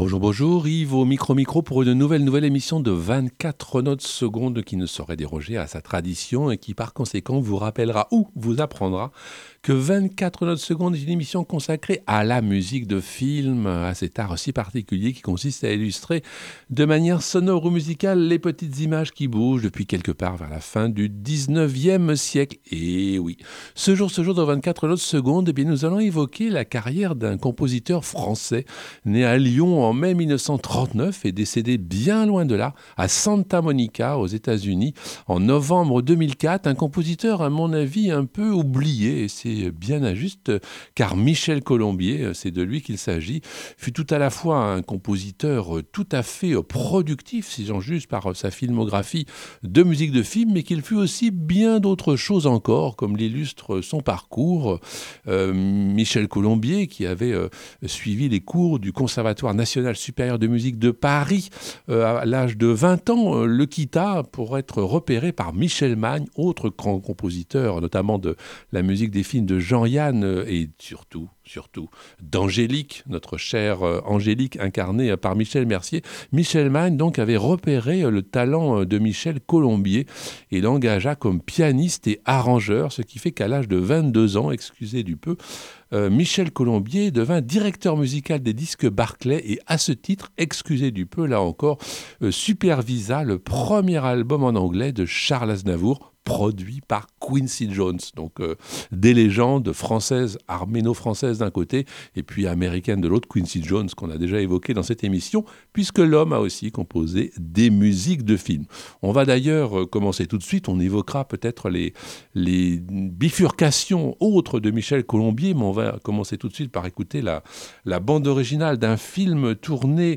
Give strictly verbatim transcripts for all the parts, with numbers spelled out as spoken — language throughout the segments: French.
Bonjour, bonjour, Yves au micro-micro pour une nouvelle nouvelle émission de vingt-quatre notes secondes qui ne saurait déroger à sa tradition et qui par conséquent vous rappellera ou vous apprendra que vingt-quatre notes secondes est une émission consacrée à la musique de film, à cet art si particulier qui consiste à illustrer de manière sonore ou musicale les petites images qui bougent depuis quelque part vers la fin du dix-neuvième siècle. Et oui, ce jour, ce jour dans vingt-quatre notes secondes, eh bien, nous allons évoquer la carrière d'un compositeur français né à Lyon en mai dix-neuf cent trente-neuf et décédé bien loin de là, à Santa Monica, aux États-Unis, en novembre deux mille quatre. Un compositeur, à mon avis, un peu oublié, et c'est bien injuste, car Michel Colombier, c'est de lui qu'il s'agit, fut tout à la fois un compositeur tout à fait productif, si j'en juge par sa filmographie de musique de film, mais qu'il fut aussi bien d'autres choses encore, comme l'illustre son parcours. Euh, Michel Colombier, qui avait euh, suivi les cours du Conservatoire national supérieur de musique de Paris euh, à l'âge de vingt ans, euh, le quitta pour être repéré par Michel Magne, autre grand compositeur, notamment de la musique des films de Jean-Yann euh, et surtout, surtout d'Angélique, notre chère euh, Angélique incarnée euh, par Michel Mercier. Michel Magne donc avait repéré euh, le talent euh, de Michel Colombier et l'engagea comme pianiste et arrangeur, ce qui fait qu'à l'âge de vingt-deux ans, excusez du peu, Euh, Michel Colombier devint directeur musical des disques Barclay et à ce titre, excusez du peu là encore, euh, supervisa le premier album en anglais de Charles Aznavour, produit par Quincy Jones. Donc euh, des légendes françaises, arméno-françaises d'un côté et puis américaines de l'autre, Quincy Jones qu'on a déjà évoqué dans cette émission, puisque l'homme a aussi composé des musiques de films. On va d'ailleurs euh, commencer tout de suite, on évoquera peut-être les, les bifurcations autres de Michel Colombier, mais on va commencer tout de suite par écouter la, la bande originale d'un film tourné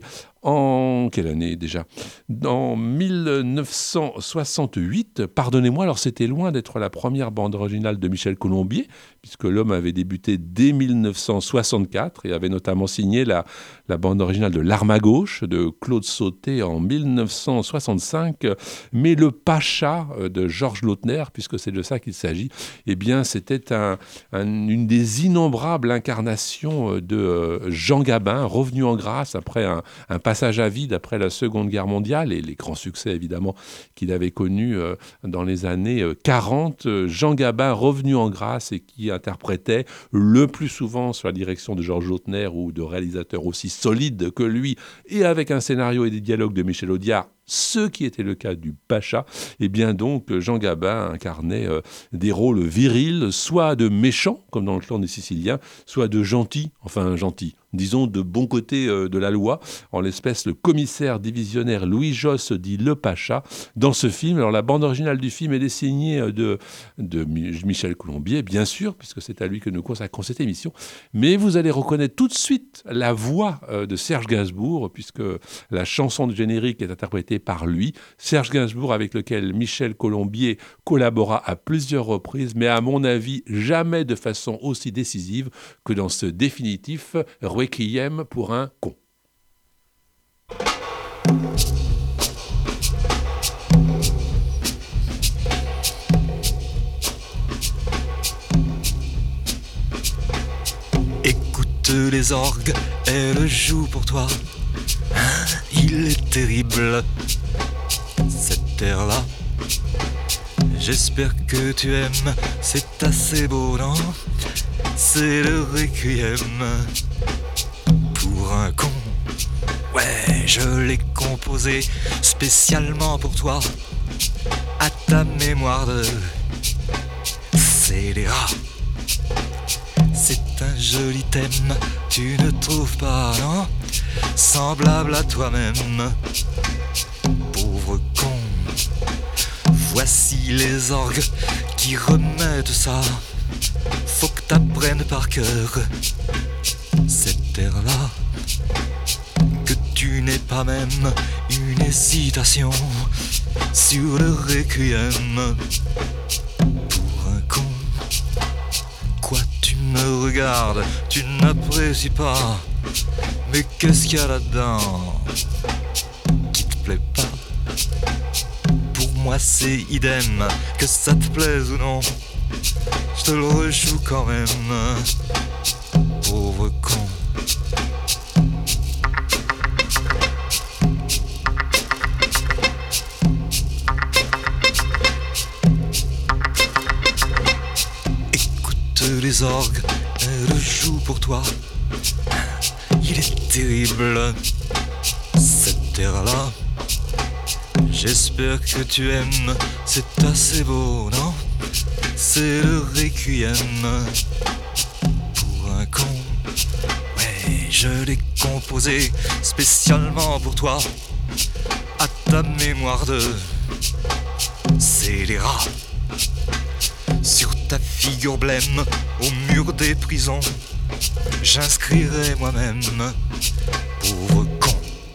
en quelle année déjà ? En dix-neuf cent soixante-huit, pardonnez-moi, alors c'était loin d'être la première bande originale de Michel Colombier, puisque l'homme avait débuté dès dix-neuf cent soixante-quatre et avait notamment signé la, la bande originale de L'Arme à gauche de Claude Sautet en dix-neuf cent soixante-cinq, mais le Pacha de Georges Lautner, puisque c'est de ça qu'il s'agit, eh bien c'était un, un, une des innombrables incarnations de Jean Gabin, revenu en grâce après un, un passage à vide après la Seconde Guerre mondiale et les grands succès évidemment qu'il avait connus euh, dans les années euh, quarante. Jean Gabin revenu en grâce et qui interprétait le plus souvent sur la direction de Georges Lautner ou de réalisateurs aussi solides que lui et avec un scénario et des dialogues de Michel Audiard, ce qui était le cas du Pacha, et bien donc Jean Gabin incarnait euh, des rôles virils, soit de méchants, comme dans le clan des Siciliens, soit de gentils, enfin gentils, disons de bon côté euh, de la loi, en l'espèce le commissaire divisionnaire Louis Josse dit le Pacha dans ce film. Alors la bande originale du film est dessinée de, de Michel Colombier, bien sûr, puisque c'est à lui que nous consacrons cette émission, mais vous allez reconnaître tout de suite la voix euh, de Serge Gainsbourg, puisque la chanson de générique est interprétée par lui, Serge Gainsbourg, avec lequel Michel Colombier collabora à plusieurs reprises, mais à mon avis jamais de façon aussi décisive que dans ce définitif Requiem pour un con. Écoute les orgues, elles jouent pour toi. Il est terrible, cet air-là. J'espère que tu aimes, c'est assez beau, non ? C'est le requiem pour un con. Ouais, je l'ai composé spécialement pour toi, à ta mémoire de scélérat. C'est un joli thème, tu ne trouves pas, non ? Semblable à toi-même, pauvre con. Voici les orgues qui remettent ça. Faut que t'apprennes par cœur cet air-là, que tu n'aies pas même une hésitation sur le requiem pour un con. Quoi, tu me regardes, tu n'apprécies pas, mais qu'est-ce qu'il y a là-dedans qui te plaît pas? Pour moi c'est idem, que ça te plaise ou non, je te le rejoue quand même, pauvre con. tous les orgues, elle joue pour toi. Il est terrible, cette terre-là. J'espère que tu aimes, c'est assez beau, non? C'est le requiem pour un con. Ouais, je l'ai composé spécialement pour toi, à ta mémoire de scélérat. Sur ta figure blême, au mur des prisons, j'inscrirai moi-même, pauvre con.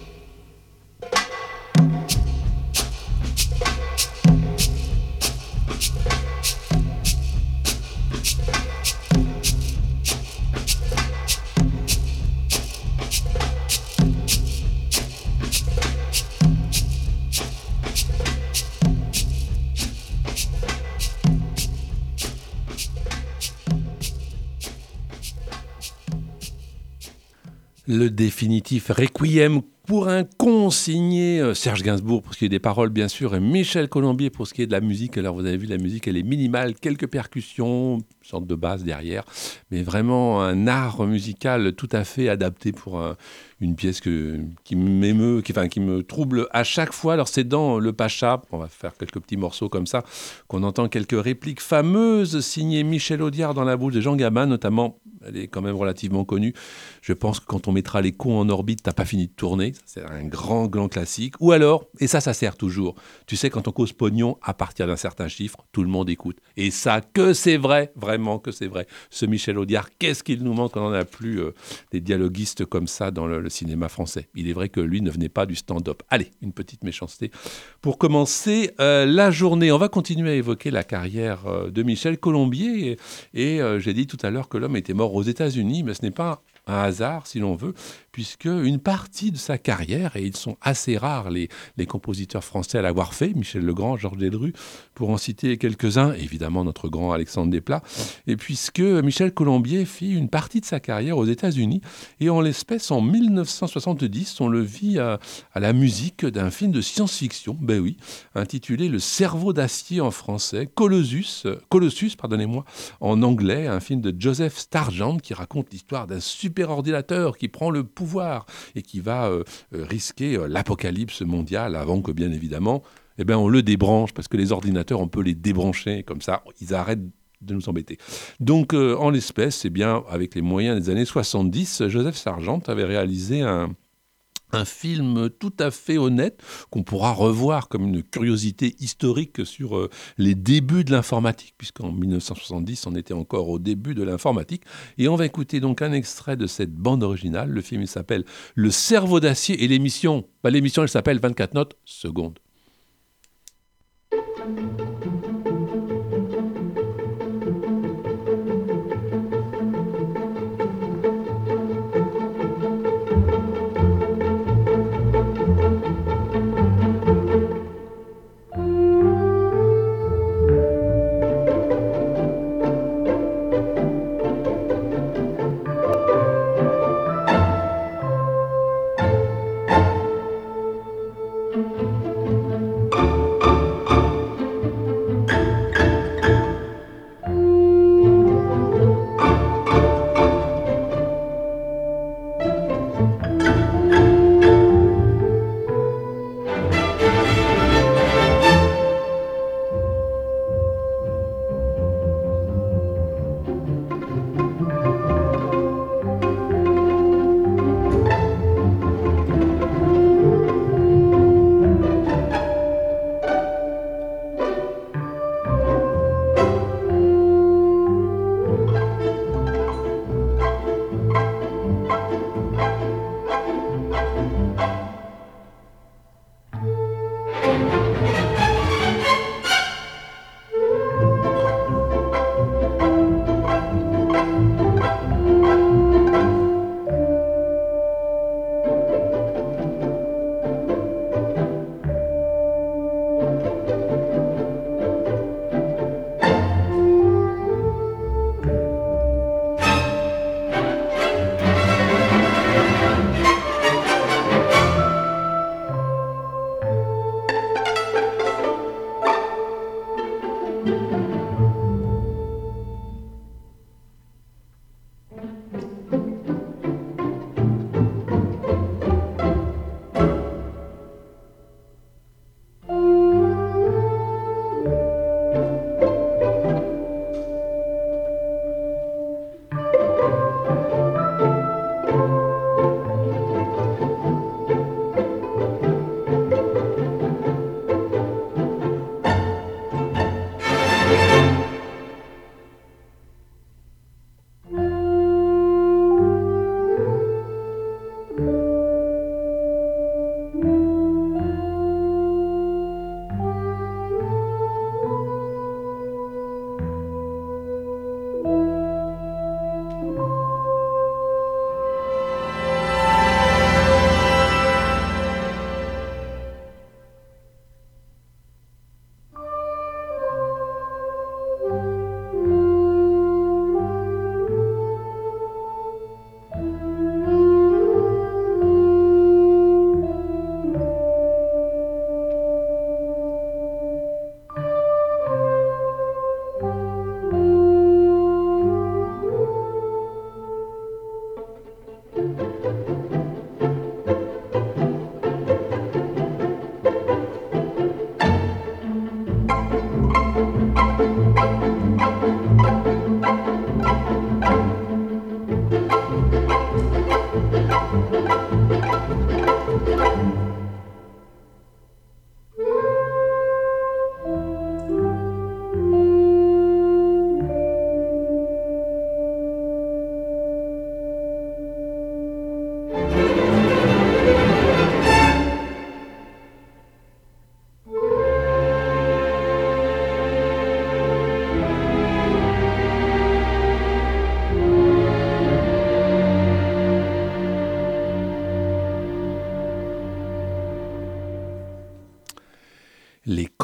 Le définitif Requiem pour un con signé Serge Gainsbourg pour ce qui est des paroles bien sûr et Michel Colombier pour ce qui est de la musique. Alors vous avez vu, la musique elle est minimale, quelques percussions, une sorte de basse derrière, mais vraiment un art musical tout à fait adapté pour un, une pièce que, qui m'émeut, qui, enfin, qui me trouble à chaque fois. Alors c'est dans Le Pacha, on va faire quelques petits morceaux comme ça, qu'on entend quelques répliques fameuses signées Michel Audiard dans la bouche de Jean Gabin notamment. Elle est quand même relativement connue. Je pense que quand on mettra les cons en orbite, t'as pas fini de tourner. C'est un grand, grand classique. Ou alors, et ça, ça sert toujours. Tu sais, quand on cause pognon, à partir d'un certain chiffre, tout le monde écoute. Et ça, que c'est vrai, vraiment que c'est vrai. Ce Michel Audiard, qu'est-ce qu'il nous manque quand on n'a plus euh, des dialoguistes comme ça dans le, le cinéma français. Il est vrai que lui ne venait pas du stand-up. Allez, une petite méchanceté. Pour commencer euh, la journée, on va continuer à évoquer la carrière euh, de Michel Colombier. Et, et euh, j'ai dit tout à l'heure que l'homme était mort aux États-Unis, mais ce n'est pas un hasard, si l'on veut, puisque une partie de sa carrière, et ils sont assez rares les, les compositeurs français à l'avoir fait, Michel Legrand, Georges Delerue, pour en citer quelques-uns, évidemment notre grand Alexandre Desplat, et puisque Michel Colombier fit une partie de sa carrière aux États-Unis, et en l'espèce, en dix-neuf cent soixante-dix, on le vit à, à la musique d'un film de science-fiction, ben oui, intitulé Le cerveau d'acier en français, Colossus, Colossus, pardonnez-moi, en anglais, un film de Joseph Stargent qui raconte l'histoire d'un super ordinateur qui prend le pouvoir et qui va euh, risquer euh, l'apocalypse mondiale avant que, bien évidemment, eh ben, on le débranche, parce que les ordinateurs, on peut les débrancher, comme ça, ils arrêtent de nous embêter. Donc, euh, en l'espèce, eh bien, avec les moyens des années soixante-dix, Joseph Stargent avait réalisé un... Un film tout à fait honnête qu'on pourra revoir comme une curiosité historique sur euh, les débuts de l'informatique, puisqu'en dix-neuf cent soixante-dix, on était encore au début de l'informatique. Et on va écouter donc un extrait de cette bande originale. Le film il s'appelle Le cerveau d'acier et l'émission, bah, l'émission elle s'appelle vingt-quatre notes secondes.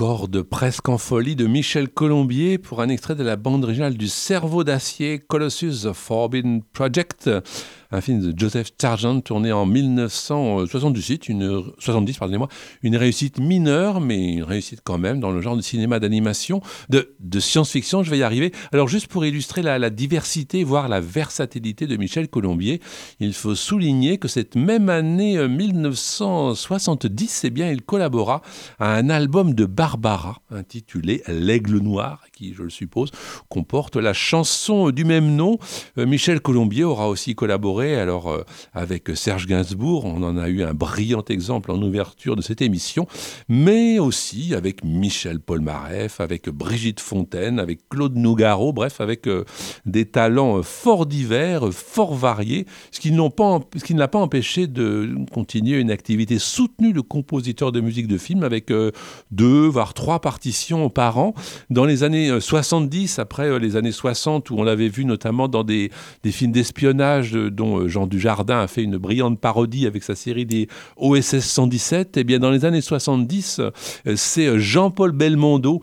cordes presque en folie de Michel Colombier pour un extrait de la bande originale du Cerveau d'acier, Colossus The Forbidden Project, un film de Joseph Sargent tourné en dix-neuf cent soixante-dix, une, soixante-dix, pardonnez-moi, une réussite mineure, mais une réussite quand même dans le genre de cinéma d'animation, de, de science-fiction, je vais y arriver. Alors juste pour illustrer la, la diversité, voire la versatilité de Michel Colombier, il faut souligner que cette même année dix-neuf cent soixante-dix, eh bien, il collabora à un album de Barbara intitulé L'Aigle Noir, qui, je le suppose, comporte la chanson du même nom. Euh, Michel Colombier aura aussi collaboré alors, euh, avec Serge Gainsbourg, on en a eu un brillant exemple en ouverture de cette émission, mais aussi avec Michel Polnareff, avec Brigitte Fontaine, avec Claude Nougaro, bref, avec euh, des talents fort divers, fort variés, ce qui, n'ont pas, ce qui ne l'a pas empêché de continuer une activité soutenue de compositeur de musique de film avec euh, deux, voire trois partitions par an. Dans les années soixante-dix, après les années soixante, où on l'avait vu notamment dans des, des films d'espionnage dont Jean Dujardin a fait une brillante parodie avec sa série des O S S cent dix-sept, et bien dans les années soixante-dix, c'est Jean-Paul Belmondo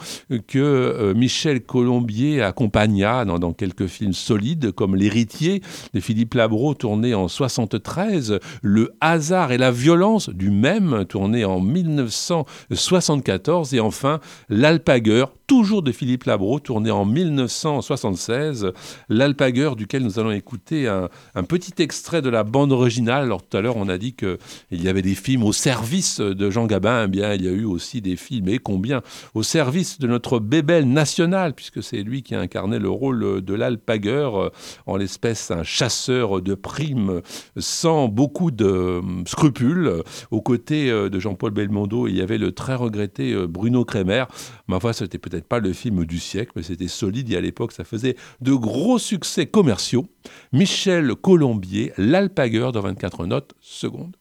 que Michel Colombier accompagna dans, dans quelques films solides comme L'Héritier de Philippe Labro tourné en soixante-treize, Le hasard et la violence du même tourné en dix-neuf cent soixante-quatorze, et enfin L'Alpagueur, toujours de Philippe Labro, tourné en dix-neuf cent soixante-seize, L'Alpagueur, duquel nous allons écouter un, un petit extrait de la bande originale. Alors tout à l'heure, on a dit qu'il y avait des films au service de Jean Gabin. Eh bien, il y a eu aussi des films, et combien, au service de notre bébel national, puisque c'est lui qui a incarné le rôle de l'Alpagueur, en l'espèce un chasseur de primes sans beaucoup de scrupules. Aux côtés de Jean-Paul Belmondo, il y avait le très regretté Bruno Kremer. Ma foi, c'était peut-être pas le film du siècle, mais c'était solide et à l'époque, ça faisait de gros succès commerciaux. Michel Colombier, L'Alpagueur dans vingt-quatre notes secondes.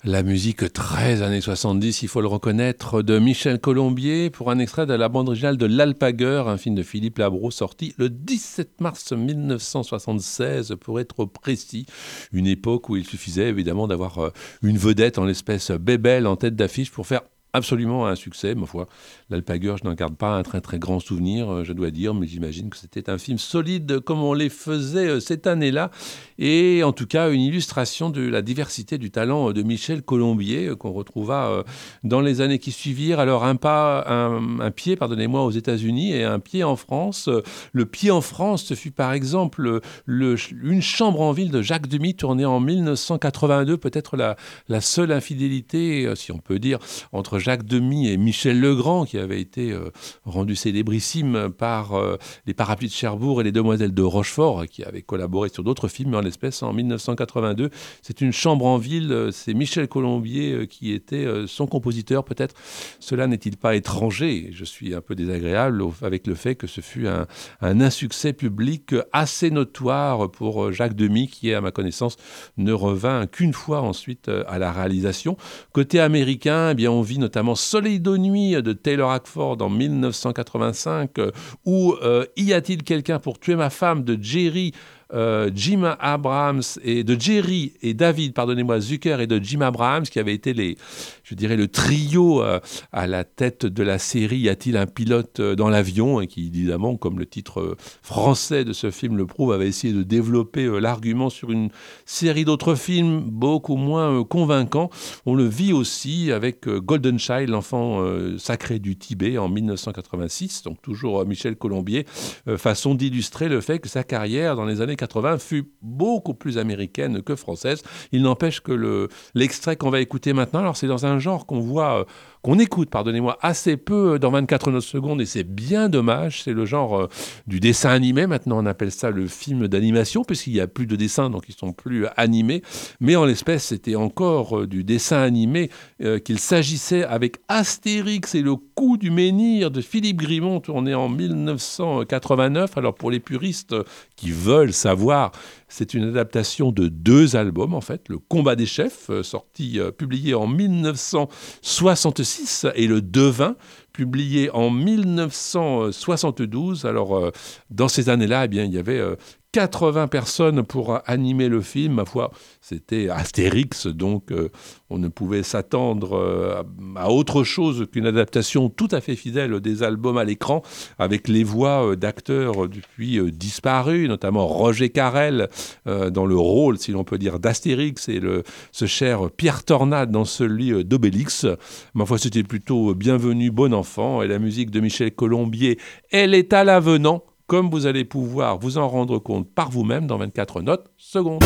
La musique très années soixante-dix, il faut le reconnaître, de Michel Colombier pour un extrait de la bande originale de L'Alpagueur, un film de Philippe Labro sorti le dix-sept mars mille neuf cent soixante-seize pour être précis. Une époque où il suffisait évidemment d'avoir une vedette en l'espèce Bébel en tête d'affiche pour faire absolument un succès, ma foi. L'Alpagueur, je n'en garde pas un très très grand souvenir, je dois dire, mais j'imagine que c'était un film solide comme on les faisait cette année-là, et en tout cas une illustration de la diversité du talent de Michel Colombier qu'on retrouva dans les années qui suivirent. Alors un pas, un, un pied, pardonnez-moi, aux États-Unis et un pied en France. Le pied en France, ce fut par exemple le, une chambre en ville de Jacques Demy, tournée en mille neuf cent quatre-vingt-deux, peut-être la, la seule infidélité, si on peut dire, entre Jacques Demy et Michel Legrand, qui avait été euh, rendu célébrissime par euh, les Parapluies de Cherbourg et les Demoiselles de Rochefort, qui avaient collaboré sur d'autres films, mais en l'espèce, en mille neuf cent quatre-vingt-deux, c'est une chambre en ville, c'est Michel Colombier euh, qui était euh, son compositeur, peut-être. Cela n'est-il pas étranger? Je suis un peu désagréable avec le fait que ce fut un, un insuccès public assez notoire pour Jacques Demy, qui, à ma connaissance, ne revint qu'une fois ensuite à la réalisation. Côté américain, eh bien, on vit notamment Soleil de nuit de Taylor Hackford en mille neuf cent quatre-vingt-cinq, euh, ou euh, Y a-t-il quelqu'un pour tuer ma femme de Jerry Euh, Jim Abrams et de Jerry et David, pardonnez-moi, Zucker et de Jim Abrams, qui avaient été les, je dirais, le trio euh, à la tête de la série Y a-t-il un pilote dans l'avion, et qui, évidemment, comme le titre français de ce film le prouve, avait essayé de développer euh, l'argument sur une série d'autres films beaucoup moins euh, convaincants. On le vit aussi avec euh, Golden Child, l'enfant euh, sacré du Tibet, en mille neuf cent quatre-vingt-six, donc toujours euh, Michel Colombier, euh, façon d'illustrer le fait que sa carrière dans les années quatre-vingts fut beaucoup plus américaine que française. Il n'empêche que le, l'extrait qu'on va écouter maintenant, alors c'est dans un genre qu'on voit, euh, qu'on écoute, pardonnez-moi, assez peu dans vingt-quatre notes secondes, et c'est bien dommage. C'est le genre euh, du dessin animé. Maintenant, on appelle ça le film d'animation, puisqu'il n'y a plus de dessins, donc ils ne sont plus animés. Mais en l'espèce, c'était encore euh, du dessin animé euh, qu'il s'agissait avec Astérix et le coup du menhir de Philippe Grimont, tourné en mille neuf cent quatre-vingt-neuf. Alors pour les puristes qui veulent savoir, c'est une adaptation de deux albums, en fait. Le Combat des chefs, euh, sorti, euh, publié en mille neuf cent soixante-six, et le Devin, publié en mille neuf cent soixante-douze. Alors, euh, dans ces années-là, eh bien, il y avait euh, quatre-vingts personnes pour animer le film. Ma foi, c'était Astérix, donc euh, on ne pouvait s'attendre euh, à autre chose qu'une adaptation tout à fait fidèle des albums à l'écran, avec les voix euh, d'acteurs depuis euh, disparus, notamment Roger Carrel euh, dans le rôle, si l'on peut dire, d'Astérix, et le, ce cher Pierre Tornade dans celui euh, d'Obélix. Ma foi, c'était plutôt bienvenu, bon enfant, et la musique de Michel Colombier, elle est à l'avenant, comme vous allez pouvoir vous en rendre compte par vous-même dans vingt-quatre notes secondes.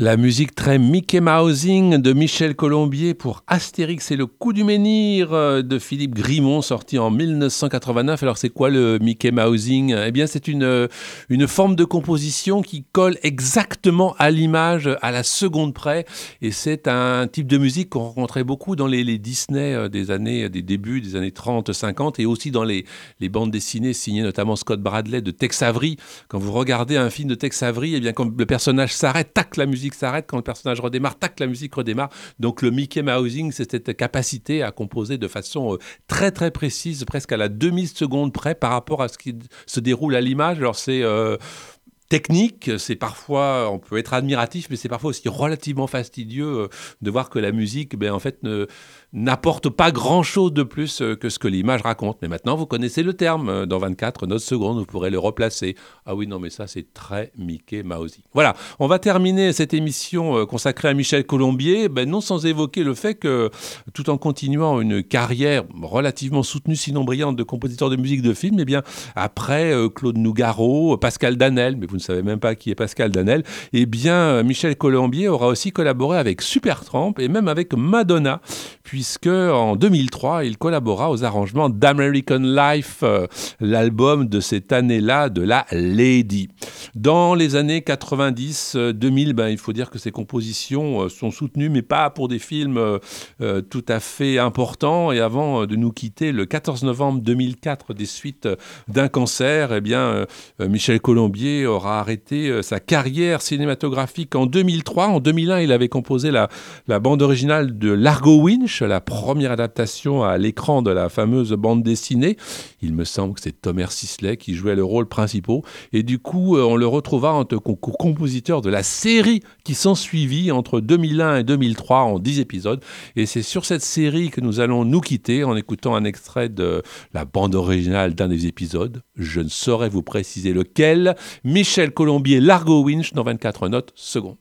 La musique très Mickey Mousing de Michel Colombier pour Astérix et le coup du menhir de Philippe Grimont, sorti en dix-neuf cent quatre-vingt-neuf. Alors c'est quoi le Mickey Mousing ? Eh bien c'est une, une forme de composition qui colle exactement à l'image, à la seconde près. Et c'est un type de musique qu'on rencontrait beaucoup dans les, les Disney des années, des débuts des années trente cinquante, et aussi dans les, les bandes dessinées signées notamment Scott Bradley de Tex Avery. Quand vous regardez un film de Tex Avery, eh bien quand le personnage s'arrête, tac, la musique s'arrête, quand le personnage redémarre, tac, la musique redémarre. Donc le Mickey Mousing, c'est cette capacité à composer de façon très très précise, presque à la demi-seconde près par rapport à ce qui se déroule à l'image. Alors c'est euh, technique, c'est parfois, on peut être admiratif, mais c'est parfois aussi relativement fastidieux de voir que la musique, ben, en fait, ne, n'apporte pas grand-chose de plus que ce que l'image raconte. Mais maintenant, vous connaissez le terme. Dans vingt-quatre notes secondes, vous pourrez le replacer. Ah oui, non, mais ça, c'est très Mickey Mousy. Voilà, on va terminer cette émission consacrée à Michel Colombier, ben, non sans évoquer le fait que, tout en continuant une carrière relativement soutenue, sinon brillante, de compositeur de musique de film, eh bien, après euh, Claude Nougaro, Pascal Danel, mais vous ne savez même pas qui est Pascal Danel, eh bien, Michel Colombier aura aussi collaboré avec Supertramp et même avec Madonna, puis puisque en deux mille trois, il collabora aux arrangements d'American Life, euh, l'album de cette année-là de la Lady. Dans les années quatre-vingt-dix deux mille, ben, il faut dire que ces compositions euh, sont soutenues, mais pas pour des films euh, euh, tout à fait importants. Et avant de nous quitter, le quatorze novembre deux mille quatre, des suites d'un cancer, eh bien, euh, Michel Colombier aura arrêté euh, sa carrière cinématographique en deux mille trois. En deux mille un, il avait composé la, la bande originale de Largo Winch, la première adaptation à l'écran de la fameuse bande dessinée. Il me semble que c'est Thomas Sisley qui jouait le rôle principal. Et du coup, on le retrouva en tant que compositeur de la série qui s'ensuivit entre deux mille un et deux mille trois en dix épisodes. Et c'est sur cette série que nous allons nous quitter en écoutant un extrait de la bande originale d'un des épisodes. Je ne saurais vous préciser lequel. Michel Colombier, Largo Winch dans vingt-quatre notes secondes.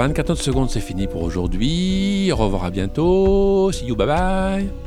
vingt-quatre notes secondes, c'est fini pour aujourd'hui. Au revoir, à bientôt. See you, bye bye.